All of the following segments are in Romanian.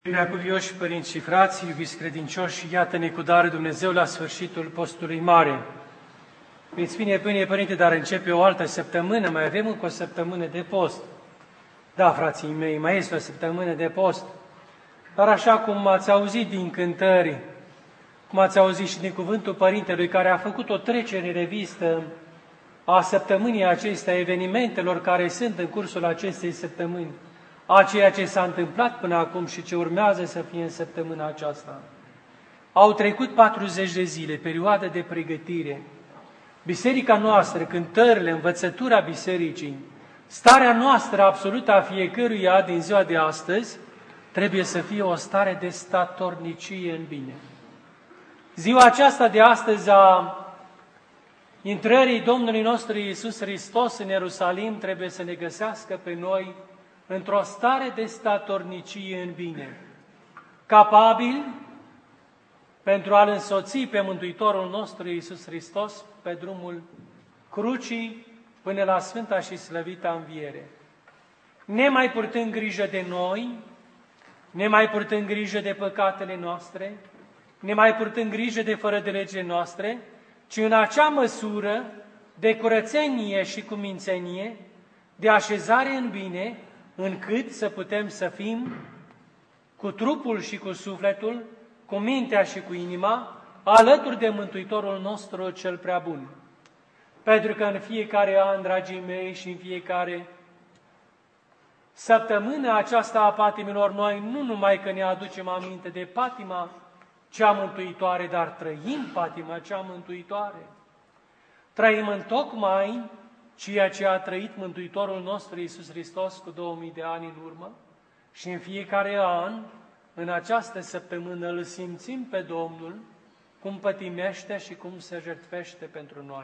Preacuvioși părinți și frați, iubiți credincioși, iată-ne cu dar Dumnezeu la sfârșitul postului mare. Veți fi nebune, Părinte, dar începe o altă săptămână, mai avem încă o săptămână de post. Da, frații mei, mai este o săptămână de post. Dar așa cum ați auzit din cântări, cum ați auzit și din cuvântul Părintelui, care a făcut o trecere în revistă a săptămânii acestea, evenimentelor care sunt în cursul acestei săptămâni, a ceea ce s-a întâmplat până acum și ce urmează să fie în săptămâna aceasta. Au trecut 40 de zile, perioadă de pregătire. Biserica noastră, cântările, învățătura bisericii, starea noastră absolută a fiecăruia din ziua de astăzi, trebuie să fie o stare de statornicie în bine. Ziua aceasta de astăzi a intrării Domnului nostru Iisus Hristos în Ierusalim trebuie să ne găsească pe noi într-o stare de statornicie în bine, capabil pentru a-L însoți pe Mântuitorul nostru Iisus Hristos pe drumul crucii până la Sfânta și Slăvita Înviere. Nemai purtând grijă de noi, nemai purtând grijă de păcatele noastre, nemai purtând grijă de fără de lege noastre, ci în acea măsură de curățenie și cumințenie, de așezare în bine, încât să putem să fim cu trupul și cu sufletul, cu mintea și cu inima, alături de Mântuitorul nostru cel prea bun. Pentru că în fiecare an, dragii mei, și în fiecare săptămână aceasta a patimilor, noi nu numai că ne aducem aminte de patima cea mântuitoare, dar trăim patima cea mântuitoare. Trăim întocmai ceea ce a trăit Mântuitorul nostru Iisus Hristos cu 2000 de ani în urmă și în fiecare an, în această săptămână, îl simțim pe Domnul cum pătimește și cum se jertfește pentru noi.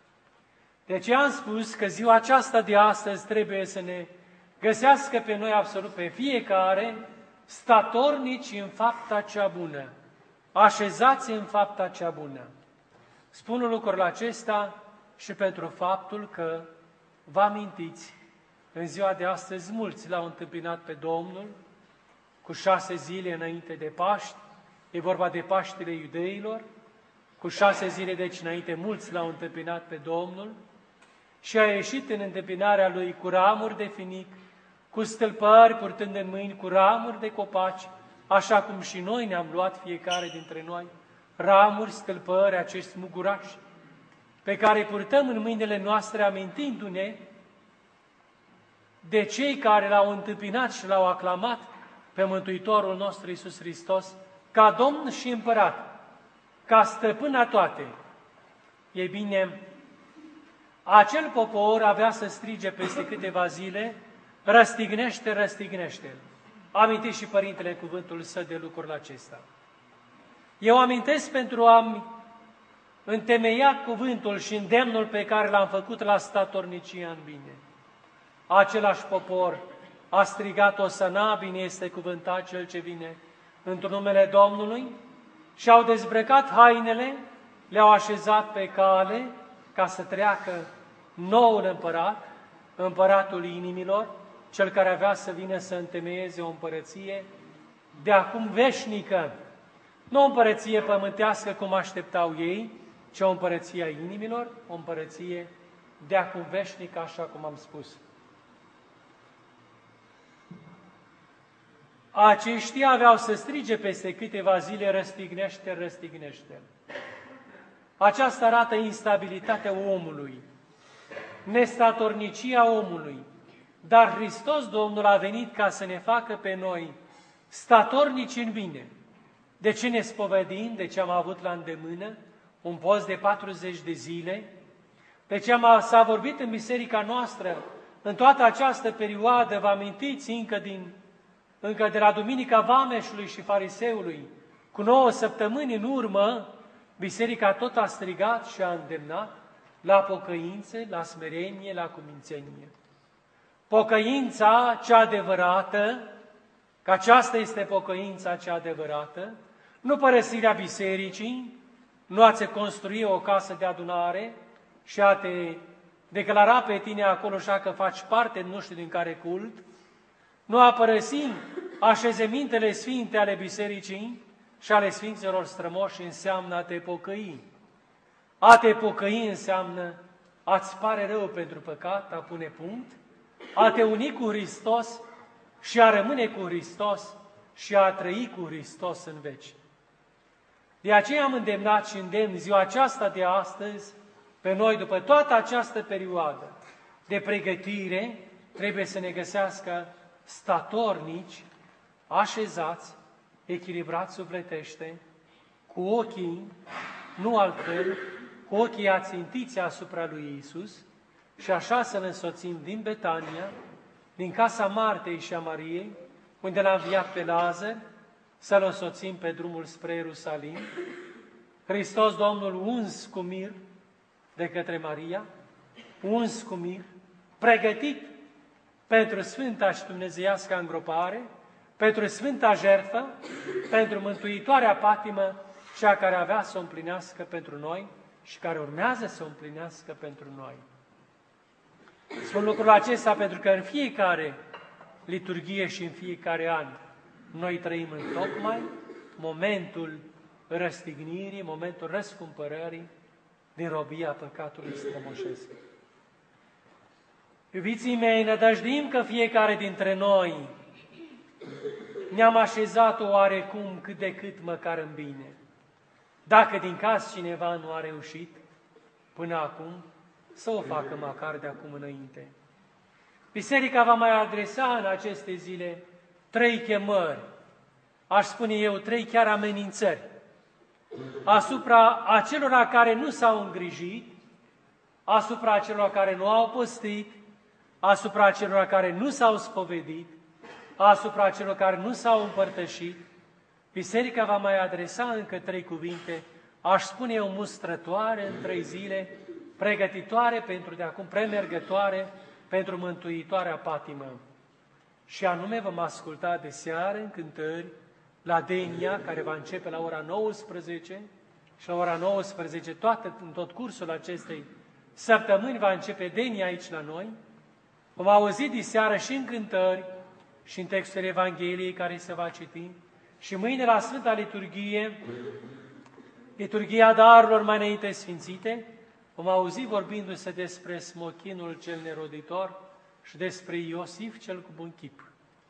De ce am spus că ziua aceasta de astăzi trebuie să ne găsească pe noi absolut pe fiecare statornici în fapta cea bună, așezați în fapta cea bună. Spun lucrul acesta și pentru faptul că, vă amintiți, în ziua de astăzi mulți l-au întâmpinat pe Domnul cu 6 zile înainte de Paști, e vorba de Paștile iudeilor, cu 6 zile deci înainte mulți l-au întâmpinat pe Domnul și a ieșit în întâmpinarea Lui cu ramuri de finic, cu stâlpări purtând în mâini, cu ramuri de copaci, așa cum și noi ne-am luat fiecare dintre noi, ramuri, stâlpări, acești mugurași, pe care îi purtăm în mâinile noastre, amintindu-ne de cei care l-au întâmpinat și l-au aclamat pe Mântuitorul nostru Iisus Hristos ca Domn și Împărat, ca Stăpân a toate. Ei bine, acel popor avea să strige peste câteva zile: răstignește, răstignește. Amintiți și Părintele cuvântul său de lucrul acesta. Eu amintesc pentru a întemeia cuvântul și îndemnul pe care l-am făcut la statornicia în bine. Același popor a strigat: Osana, bine este cuvântat cel ce vine într-un numele Domnului, și au dezbrăcat hainele, le-au așezat pe cale ca să treacă noul împărat, împăratul inimilor, cel care avea să vină să întemeieze o împărăție de acum veșnică, nu o împărăție pământească cum așteptau ei, ci o împărăție a inimilor, o împărăție de acum veșnică, așa cum am spus. Aceștia aveau să strige peste câteva zile: răstignește, răstignește. Aceasta arată instabilitatea omului, nestatornicia omului, dar Hristos Domnul a venit ca să ne facă pe noi statornici în bine. De ce ne spovedim? De ce am avut la îndemână un post de 40 de zile? De ce s-a vorbit în biserica noastră în toată această perioadă? Vă amintiți încă de la Duminica Vameșului și Fariseului, cu 9 săptămâni în urmă, biserica tot a strigat și a îndemnat la pocăință, la smerenie, la cumințenie. Pocăința cea adevărată, că aceasta este pocăința cea adevărată, nu părăsirea bisericii, nu a-ți construi o casă de adunare și a te declara pe tine acolo așa că faci parte nu știu din care cult, nu a părăsi Așezămintele sfinte ale bisericii și ale Sfinților strămoși înseamnă a te pocăi. A te pocăi înseamnă a-ți pare rău pentru păcat, a pune punct, a te uni cu Hristos și a rămâne cu Hristos și a trăi cu Hristos în veci. De aceea am îndemnat și îndemn ziua aceasta de astăzi, pe noi, după toată această perioadă de pregătire, trebuie să ne găsească statornici, așezați, echilibrați sufletește, cu ochii, nu altfel, cu ochii ațintiți asupra lui Iisus și așa să ne însoțim din Betania, din casa Martei și a Mariei, unde l-a înviat pe Lazar, să-l însoțim pe drumul spre Ierusalim. Hristos Domnul uns cu mir de către Maria, uns cu mir, pregătit pentru Sfânta și Dumnezeiasca îngropare, pentru Sfânta jertfă, pentru mântuitoarea patimă, cea care avea să o împlinească pentru noi și care urmează să o împlinească pentru noi. Spun lucrul acesta pentru că în fiecare liturghie și în fiecare an noi trăim întocmai momentul răstignirii, momentul răscumpărării din robia păcatului strămoșesc. Iubiții mei, nădăjduim că fiecare dintre noi ne-am așezat oarecum cât de cât măcar în bine. Dacă din caz cineva nu a reușit până acum, să o facă măcar de acum înainte. Biserica va mai adresa în aceste zile 3 chemări, aș spune eu 3 chiar amenințări, asupra acelora care nu s-au îngrijit, asupra acelora care nu au postit, asupra acelora care nu s-au spovedit, asupra celor care nu s-au împărtășit. Biserica va mai adresa încă 3 cuvinte, aș spune eu mustrătoare în 3 zile, pregătitoare pentru de acum, premergătoare pentru mântuitoarea patimă. Și anume vom asculta de seară în cântări la Denia, care va începe la ora 19 și la ora 19, în tot cursul acestei săptămâni va începe Denia aici la noi. Vom auzi de seară și în cântări și în textul Evangheliei care se va citi și mâine la Sfânta Liturghie, liturghia darurilor mai înainte sfințite, vom auzi vorbindu-se despre smochinul cel neroditor și despre Iosif cel cu bun chip.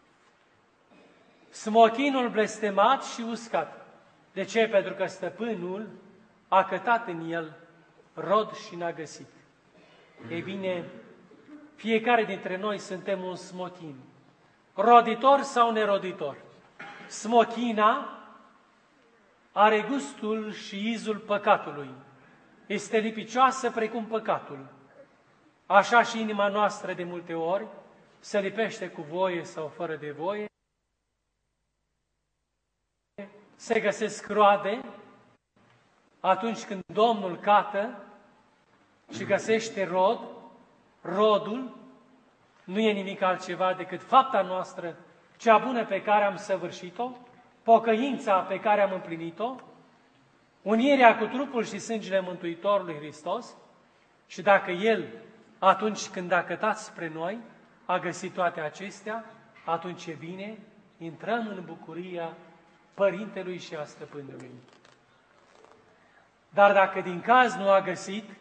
Smochinul blestemat și uscat. De ce? Pentru că stăpânul a cătat în el rod și n-a găsit. Ei bine, fiecare dintre noi suntem un smochin, roditor sau neroditor. Smochina are gustul și izul păcatului. Este lipicioasă precum păcatul. Așa și inima noastră de multe ori se lipește cu voie sau fără de voie. Se găsesc roade atunci când Domnul cată și găsește rod. Rodul nu e nimic altceva decât fapta noastră cea bună pe care am săvârșit-o, pocăința pe care am împlinit-o, unirea cu trupul și sângele Mântuitorului Hristos și dacă El, atunci când a cătat spre noi, a găsit toate acestea, atunci e bine, intrăm în bucuria Părintelui și a Stăpânului. Dar dacă din caz nu a găsit,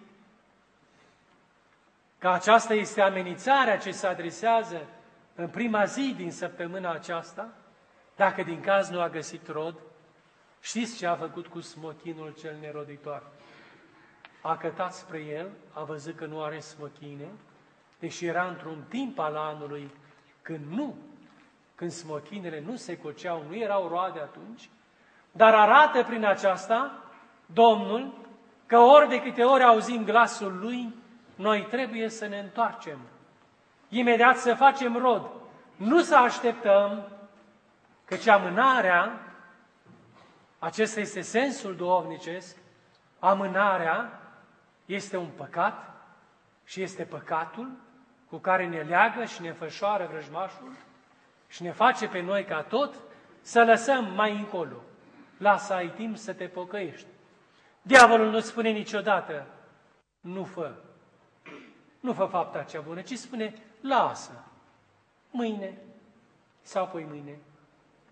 că aceasta este amenințarea ce se adresează în prima zi din săptămâna aceasta, dacă din caz nu a găsit rod, știți ce a făcut cu smochinul cel neroditor? A cătat spre el, a văzut că nu are smochine, deși era într-un timp al anului când smochinele nu se coceau, nu erau roade atunci, dar arată prin aceasta Domnul că ori de câte ori auzim glasul Lui, noi trebuie să ne întoarcem, imediat să facem rod, nu să așteptăm, căci amânarea, acesta este sensul duhovnicesc, amânarea este un păcat și este păcatul cu care ne leagă și ne fășoară vrăjmașul și ne face pe noi ca tot să lăsăm mai încolo. Lasă, ai timp să te pocăiești. Diavolul nu spune niciodată, nu fă fapta cea bună, ci spune, lasă, mâine sau poi mâine,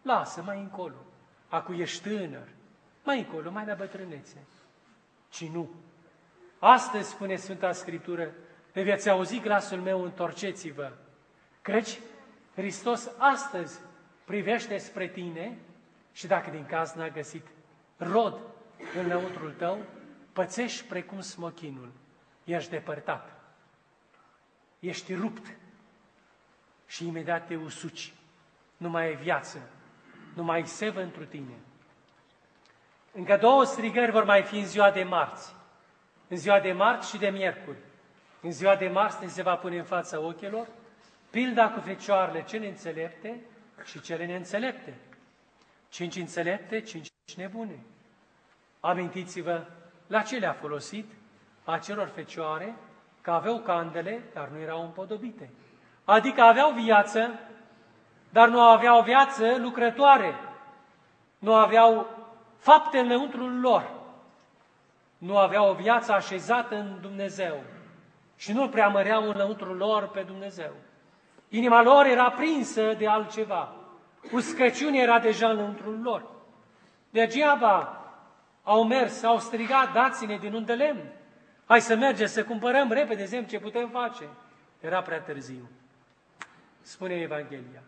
lasă mai încolo. Acu ești tânăr, mai încolo, mai la bătrânețe. Ci nu. Astăzi, spune Sfânta Scriptură, le veți auzi glasul meu, întorceți-vă. Căci Hristos astăzi privește spre tine și dacă din caz n-a găsit rod în lăuntrul tău, pățești precum smochinul. Ești depărtat. Ești rupt. Și imediat te usuci. Nu mai e viață. Nu mai e sevă întru tine. Încă 2 strigări vor mai fi în ziua de marți. În ziua de marți și de miercuri. În ziua de marți ne se va pune în fața ochilor pilda cu fecioarele cele înțelepte și cele neînțelepte. 5 înțelepte, 5 nebune. Amintiți-vă la ce le-a folosit acelor fecioare, că aveau candele, dar nu erau împodobite. Adică aveau viață, dar nu aveau viață lucrătoare. Nu aveau fapte în lăuntrul lor. Nu aveau o viață așezată în Dumnezeu. Și nu preamăreau în lăuntrul lor pe Dumnezeu. Inima lor era prinsă de altceva. Uscăciune era deja în lăuntrul lor. Degeaba au mers, au strigat, dați-ne din un de lemn. Hai să mergem, să cumpărăm repede, zicem ce putem face. Era prea târziu. Spune Evanghelia.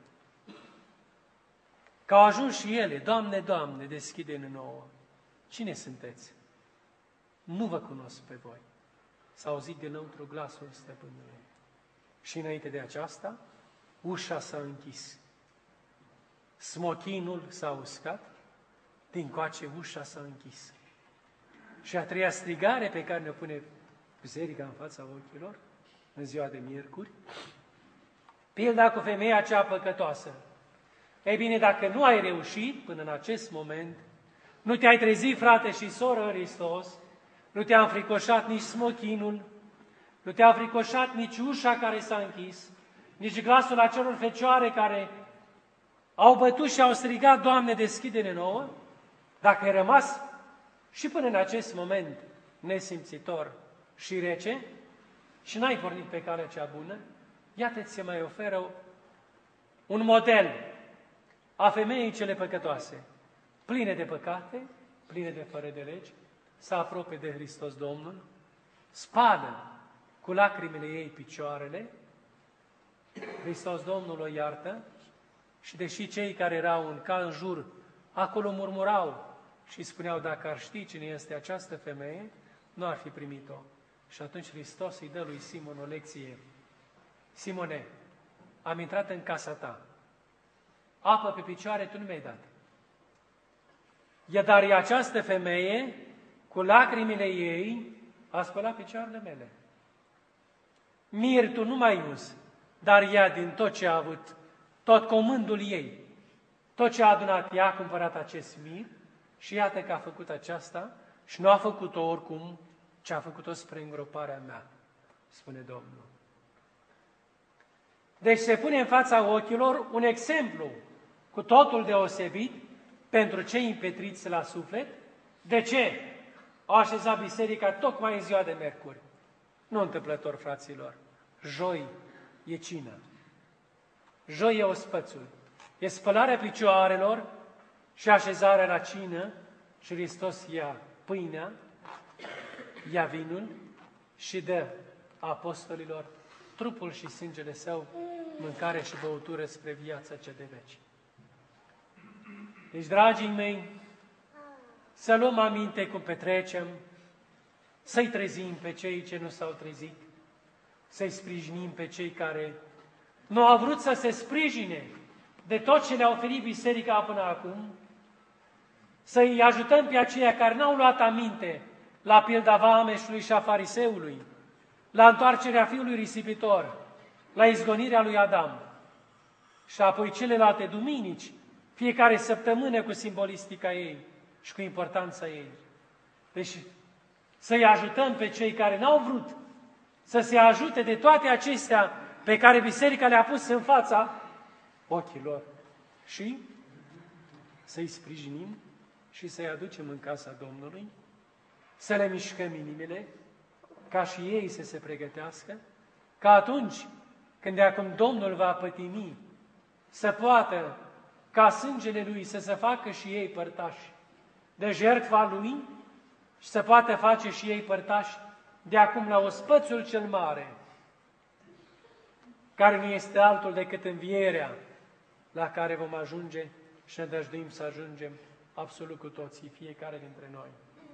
Că au ajuns și ele, Doamne, Doamne, deschide-ne nouă. Cine sunteți? Nu vă cunosc pe voi. S-a auzit dinăuntru glasul stăpânului. Și înainte de aceasta, ușa s-a închis. Smochinul s-a uscat, dincoace ușa s-a închis. Și a treia strigare pe care ne pune biserica în fața ochilor, în ziua de miercuri, pilda cu femeia cea păcătoasă. Ei bine, dacă nu ai reușit până în acest moment, nu te-ai trezit, frate și soră, în Hristos, nu te-a înfricoșat nici smochinul, nu te-a înfricoșat nici ușa care s-a închis, nici glasul acelor fecioare care au bătut și au strigat, Doamne, deschide-ne nouă, dacă ai rămas și până în acest moment nesimțitor și rece și n-ai pornit pe calea cea bună, iată ți se mai oferă un model a femeii cele păcătoase, pline de păcate, pline de fără de legi, se apropie de Hristos Domnul, spală cu lacrimile ei picioarele, Hristos Domnul o iartă și deși cei care erau în jur acolo murmurau și spuneau, dacă ar ști cine este această femeie, nu ar fi primit-o. Și atunci Hristos îi dă lui Simon o lecție. Simone, am intrat în casa ta. Apă pe picioare tu nu mi-ai dat. Dar e această femeie, cu lacrimile ei, a spălat picioarele mele. Mir tu nu mai uzi, dar ea din tot ce a avut, tot comândul ei, tot ce a adunat, ea a cumpărat acest mir și iată că a făcut aceasta și nu a făcut-o oricum, ci a făcut-o spre îngroparea mea, spune Domnul. Deci se pune în fața ochilor un exemplu cu totul deosebit pentru cei împetriți la suflet. De ce au așezat biserica tocmai în ziua de miercuri? Nu întâmplător, fraților. Joi e cină. Joi e ospățul. E spălarea picioarelor și așezarea la cină și Hristos ia pâinea, ia vinul și dă apostolilor trupul și sângele său, mâncare și băutură spre viața cea de veci. Deci, dragii mei, să luăm aminte cum petrecem, să-i trezim pe cei ce nu s-au trezit, să-i sprijinim pe cei care nu au vrut să se sprijine de tot ce le-a oferit biserica până acum, să-i ajutăm pe aceia care n-au luat aminte la pilda vameșului și a fariseului, la întoarcerea fiului risipitor, la izgonirea lui Adam și apoi celelalte duminici, fiecare săptămână cu simbolistica ei și cu importanța ei. Deci să-i ajutăm pe cei care n-au vrut să se ajute de toate acestea pe care biserica le-a pus în fața ochilor și să-i sprijinim și să-i aducem în casa Domnului, să le mișcăm inimile, ca și ei să se pregătească, ca atunci când de acum Domnul va pătimi, să poată ca sângele Lui să se facă și ei părtași de jertfa Lui și să poată face și ei părtași de acum la ospățul cel mare, care nu este altul decât învierea la care vom ajunge și ne dăjduim să ajungem absolut cu toții, fiecare dintre noi.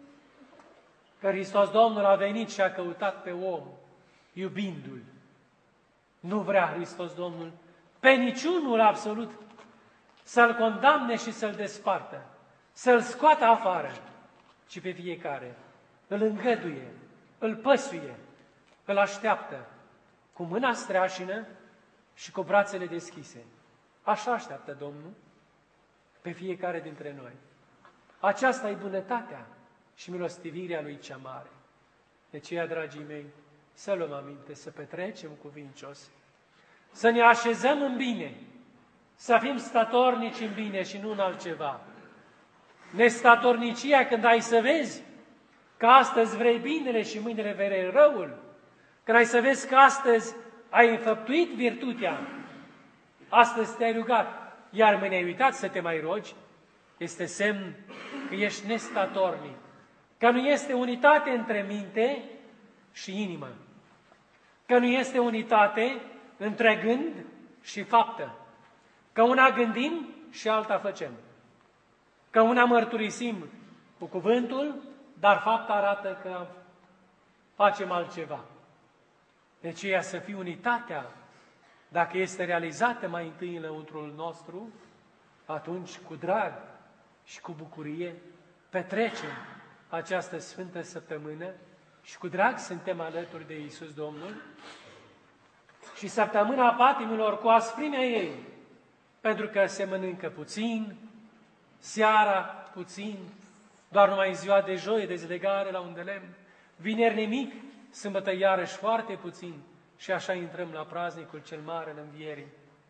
Că Hristos Domnul a venit și a căutat pe om, iubindu-l. Nu vrea Hristos Domnul pe niciunul absolut să-l condamne și să-l despartă, să-l scoată afară, ci pe fiecare îl îngăduie, îl păsuie, îl așteaptă cu mâna streașină și cu brațele deschise. Așa așteaptă Domnul pe fiecare dintre noi. Aceasta e bunătatea și milostivirea Lui cea mare. De aceea, dragii mei, să luăm aminte, să petrecem cuvincios, să ne așezăm în bine, să fim statornici în bine și nu în altceva. Nestatornicia când ai să vezi că astăzi vrei binele și mâine vrei răul, când ai să vezi că astăzi ai înfăptuit virtutea, astăzi te-ai rugat, iar mâine ai uitat să te mai rogi, este semn că ești nestatornic, că nu este unitate între minte și inimă, că nu este unitate între gând și faptă, că una gândim și alta facem, că una mărturisim cu cuvântul, dar fapta arată că facem altceva. De aceea să fie unitatea, dacă este realizată mai întâi în lăuntrul nostru, atunci cu drag și cu bucurie petrecem această Sfântă Săptămână și cu drag suntem alături de Iisus Domnul și săptămâna patimilor cu asprimea ei, pentru că se mănâncă puțin, seara puțin, doar numai în ziua de joi, dezlegare la un de lemn, vineri nimic, sâmbătă iarăși foarte puțin și așa intrăm la praznicul cel mare al Învierii.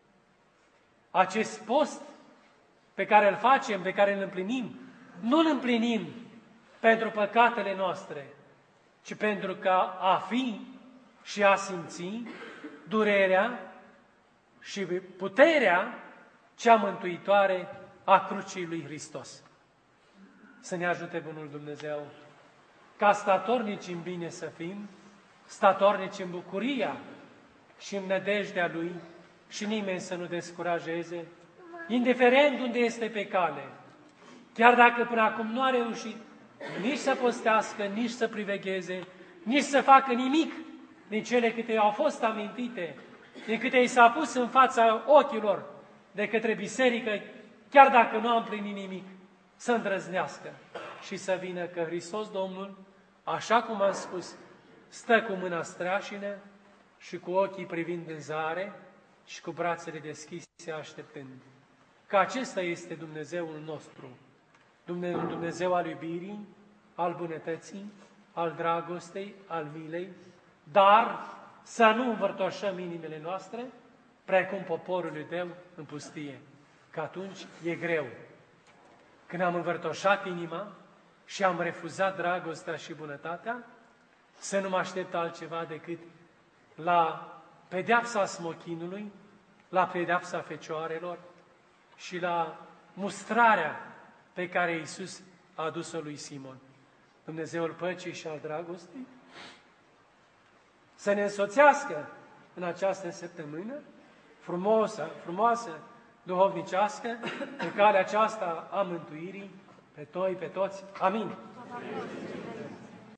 Acest post pe care îl facem, pe care îl împlinim, nu îl împlinim pentru păcatele noastre, ci pentru că a fi și a simți durerea și puterea cea mântuitoare a crucii lui Hristos. Să ne ajute Bunul Dumnezeu ca statornici în bine să fim, statornici în bucuria și în nădejdea Lui și nimeni să nu descurajeze, indiferent unde este pe cale, chiar dacă până acum nu a reușit nici să postească, nici să privegheze, nici să facă nimic din cele câte au fost amintite, din câte i s-a pus în fața ochilor de către biserică, chiar dacă nu a împlinit nimic, să îndrăznească și să vină că Hristos Domnul, așa cum am spus, stă cu mâna streașină și cu ochii privind în zare și cu brațele deschise așteptând. Că acesta este Dumnezeul nostru, un Dumnezeu al iubirii, al bunătății, al dragostei, al milei, dar să nu învărtoșăm inimile noastre, precum poporul iudeu în pustie, că atunci e greu. Când am învărtoșat inima și am refuzat dragostea și bunătatea, să nu mă aștept altceva decât la pedeapsa smochinului, la pedeapsa fecioarelor și la mustrarea pe care Iisus a adus-o lui Simon. Dumnezeul păcii și al dragostei să ne însoțească în această săptămână frumoasă, duhovnicească, în calea aceasta a mântuirii pe toți. Amin.